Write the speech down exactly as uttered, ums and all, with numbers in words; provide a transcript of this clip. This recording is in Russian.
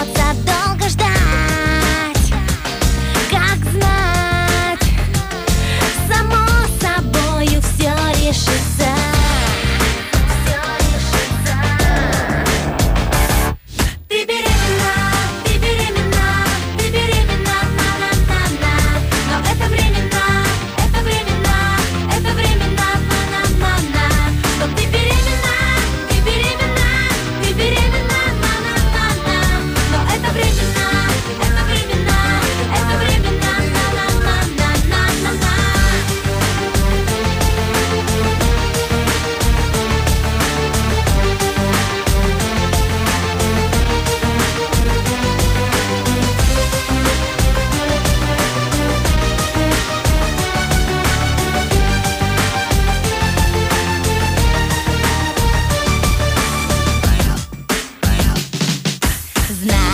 придется долго ждать. Как знать, само собою все решится. Все решится. Ты беременна, ты беременна, ты беременна, на-на-на-на. Но это временно, это временно, это временно, на-на-на-на. Что ты беременна, ты беременна, ты беременна, на-на-на-на. Но это временно, это временно, это временно, на-на-на-на-на-на. Знаю.